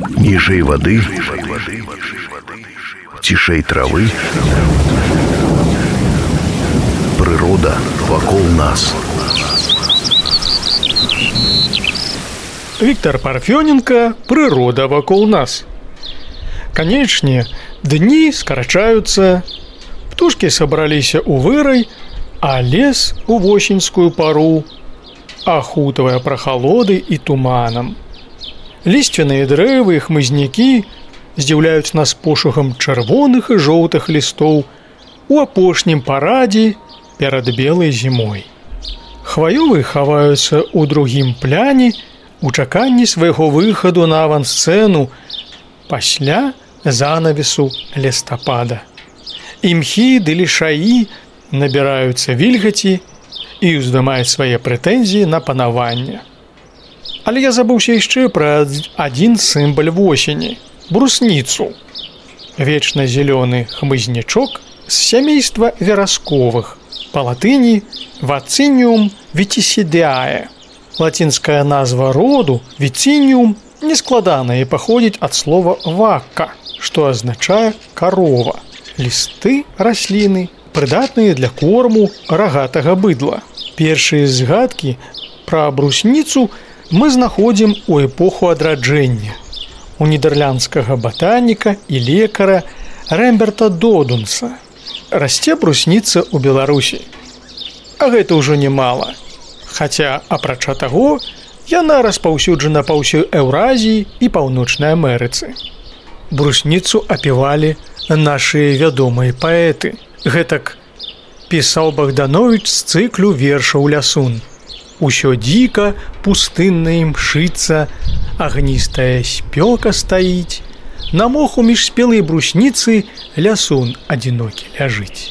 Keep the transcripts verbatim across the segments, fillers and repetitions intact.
Ніжэй вады, цішэй травы, прырода вакол нас. Віктор Парфёненко «Прырода вакол нас». Канечне, дні скарачаюцца, птушкі сабраліся ў вырай, а лес у восеньскую пару ахутвае прахалодай і туманам. Лісцвяныя дрэвы і хмызнякі здзіўляюць нас пошугам чырвоных і жоўтых лістоў у апошнім парадзе перад белай зімой. Хваёвы хаваюцца ў другім пляне у чаканні свайго выхаду на авансцэну пасля занавесу лістапада. Імхі ды лішаі набіраюцца вільгаці і ўздымаюць свае прэтэнзіі на панаванне. Але я забыўся яшчэ пра адзін сімвал восені – брусніцу. Вечна зялёны хмызнячок з сямейства верасковых, па латыні «вациниум витисидеае». Лацінская назва роду «вициниум» нескладаная і паходзіць ад слова «вакка», што азначае «карова». Лісты расліны прыдатныя для корму рагатага быдла. Першыя згадкі пра брусніцу мы знаходзім у эпоху адраджэння у нідэрландскага батаніка і лекара Рэмберта Додунса. Расце брусніца ў Беларусі. А гэта ўжо немала. Хаця, апрача таго, яна распаўсюджана па ўсёй Еўразіі і Паўночнай Амерыцы. Брусніцу апівалі нашыя вядомыя паэты. Гэтак пісаў Богданович з цыклю вершаў «Лясун». Усё дзіка, пустынна імшыцца, агністая спёка стаіць, на моху між спелай брусніцы лясун адзінокі ляжыць.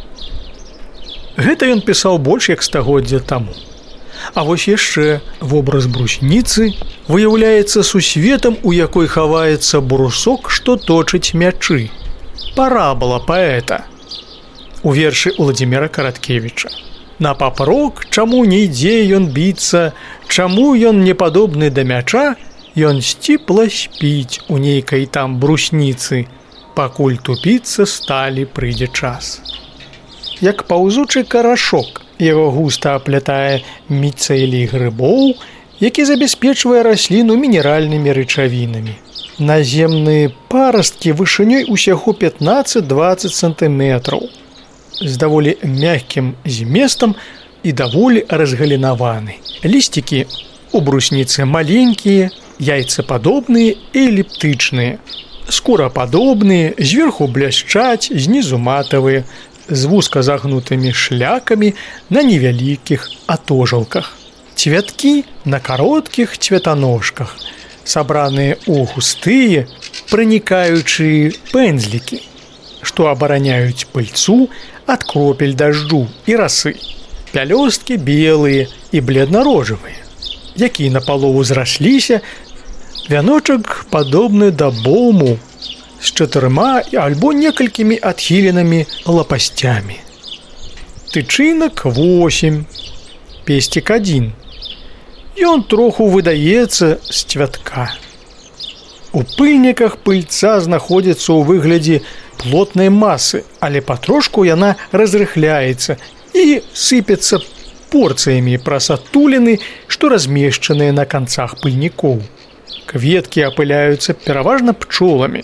Гэта ён пісаў больш як стагоддзя таму. А вось яшчэ вобраз брусніцы выяўляецца сусветам, у якой хаваецца брусок, што точыць мячы. Парабала паэта. У вершы Уладзіміра Караткевіча. На папрок, чаму не ідзе ён біцца, чаму ён не падобны да мяча, ён сціпла спіць у нейкай там брусніцы, пакуль тупіцца сталі прыйдзе час. Як паўзучы карашок, яго густа аплятае міцэлій грыбоў, які забяспечвае расліну мінеральнымі рэчавінамі. Наземныя парасткі вышынёй усяго пятнаццаць-дваццаць сантыметраў, з даволі мяккім зместам і даволі разгалінаваны. Лісцікі у брусніцы маленькія, яйцападобныя і эліптычныя, скурападобныя, зверху бляшчаць, знізу матавыя, з вузка загнутымі шлякамі на невялікіх атожалках. Цвяткі на кароткіх цветаножках, сабраныя ў густыя, пранікаючыя пэндзлікі, што абараняюць пыльцу ад кропель дажджу і расы. Пялёсткі белыя і бледна-рожавыя, якія напалову зрасліся, вяночак падобны да боўму з чатырма альбо некалькімі адхіленымі лапасцямі. Тычынак восемь, песцік адзін. Ён троху выдаецца з цвятка. У пыльніках пыльца знаходзіцца ў выглядзе плотнай масы, але патрошку яна разрыхляецца і сыпецца порцыямі праз адтуліны, што размешчаныя на канцах пыльнікоў. Кветкі апыляюцца пераважна пчоламі.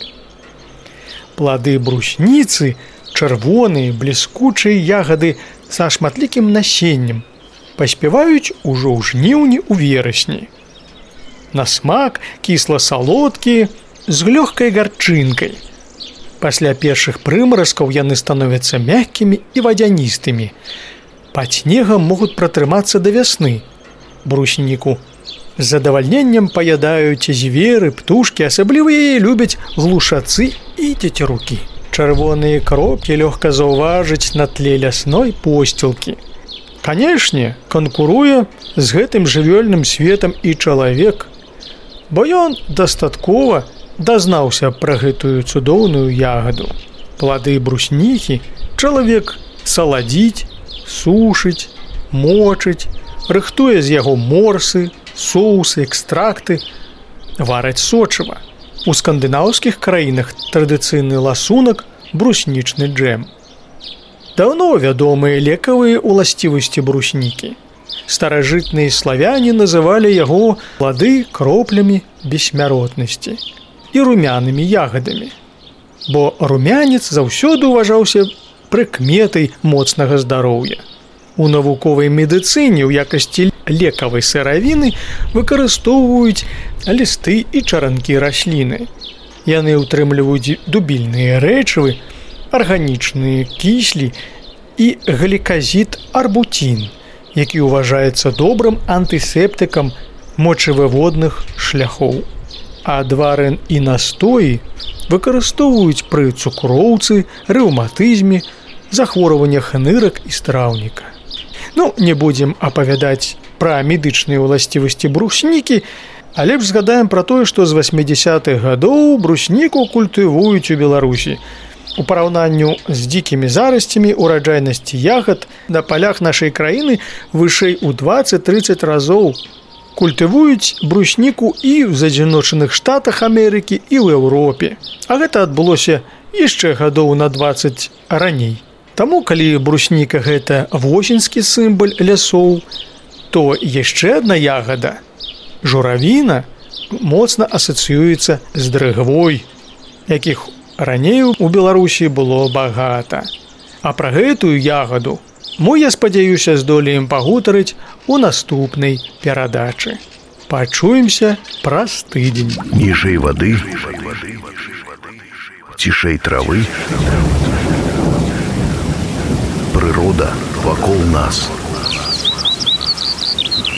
Плады брусніцы чырвоныя, бліскучыя ягады са шматлікім насеннем паспяваюць ужо ў жніўні ў верасні. На смак кісла-салодкія з лёгкай гарчынкай. Пасля першых прымаразкаў яны становяцца мяккімі і вадзяністымі. Пад снегам могуць пратрымацца да вясны. Брусніку з задавальненнем паядаюць зверы, птушкі, асабліва яе любяць глушацы і цецярукі. Чырвоныя кропкі лёгка заўважыць на тле лясной посцілкі. Канешне, канкуруе з гэтым жывёльным светам і чалавек, бо ён дастаткова дазнаўся пра гэтую цудоўную ягаду. Плады брусніхі чалавек саладзіць, сушыць, мочыць, рыхтуе з яго морсы, соусы, экстракты, вараць сочыва. У скандынаўскіх краінах традыцыйны ласунак бруснічны джэм. Даўно вядомыя лекавыя ўласцівасці бруснікі. Старажытныя славяне называлі яго плады кроплямі бессмяротнасці і румянымі ягадамі. Бо румянец заўсёды ўважаўся прыкметай моцнага здароўя. У навуковай медыцыне ў якасці лекавай сыравіны выкарыстоўваюць лісты і чаранкі расліны. Яны ўтрымліваюць дубільныя рэчывы, арганічныя кіслі і гліказід арбуцін, які ўважаецца добрым антысептыкам мочавыводных шляхоў. Адвары і настоі выкарыстоўваюць пры цукроўцы, рэўматызме, захворваннях нырак і страўніка. Ну, не будзем апавядаць пра медычныя ўласцівасці бруснікі, але ж згадаем пра тое, што з васьмідзясятых гадоў брусніку культывуюць у Беларусі. У параўнанню з дзікімі зарасцямі ураджайнасці ягад на палях нашай краіны вышэй у дваццаць-трыццаць разоў. Культывуюць брусніку і ў З'ядночаных Штатах Амерыкі, і ў Еўропе. А гэта адбылося яшчэ гадоў на дваццаць раней. Таму, калі брусніка гэта восеньскі сімвал лясоў, то яшчэ адна ягада, журавіна, моцна асацыюецца з дрыгвой, якіх раней у Беларусі было багата. А пра гэтую ягаду мы, я спадзяюся, здолеем пагутарыць у наступнай перадачы. Пачуемся праз тыдзень. Ніжэй вады, цішэй травы, прырода вакол нас.